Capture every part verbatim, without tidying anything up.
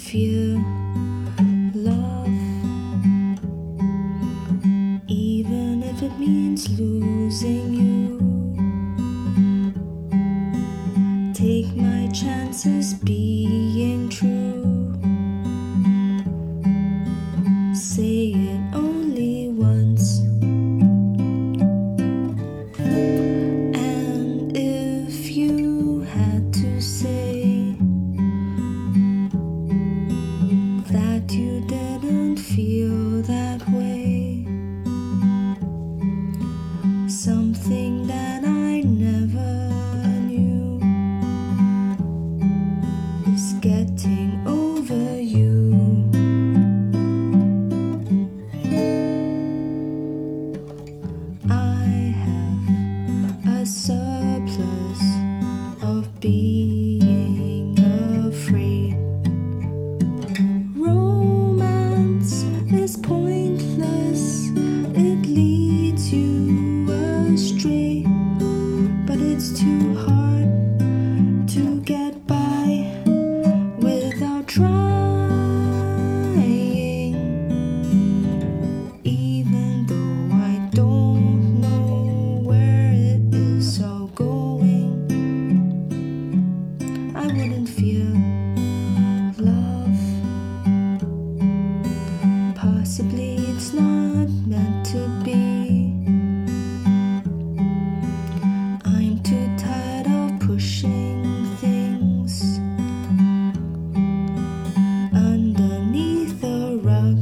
fear love, even if it means losing you. Take my chances being true. Say it only once. And if you had to say that you didn't feel that way, something that I never knew is getting over you. I have a surplus of being afraid. Romance is pointless, it leads you astray, but it's too hard to get by without trying. Even though I don't know where it is all going, I wouldn't fear love. Possibly it's not meant to be. I'm too tired of pushing things underneath the rug.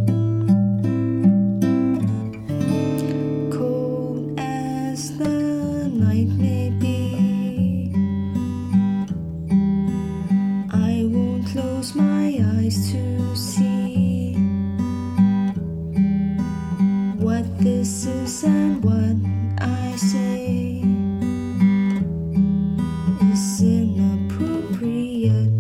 Cold as the night may be, I won't close my eyes to see what this is, and what I say is inappropriate.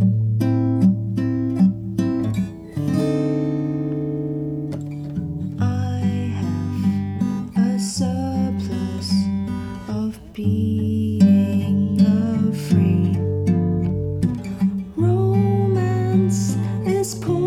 I have a surplus of being afraid. Romance is poor.